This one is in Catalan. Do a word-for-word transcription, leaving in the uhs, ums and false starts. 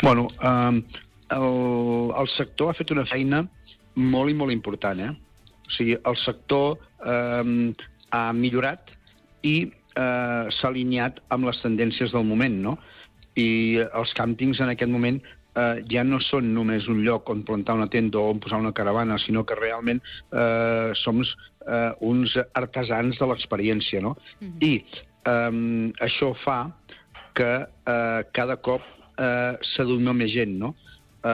Bueno, eh, el, el sector ha fet una feina molt i molt important, eh? O sigui, el sector eh, ha millorat i eh, s'ha alineat amb les tendències del moment, no? I els càmpings en aquest moment eh, ja no són només un lloc on plantar una tenda o on posar una caravana, sinó que realment eh, som eh, uns artesans de l'experiència, no? Mm-hmm. I eh, això fa que eh, cada cop eh, s'adona més gent, no?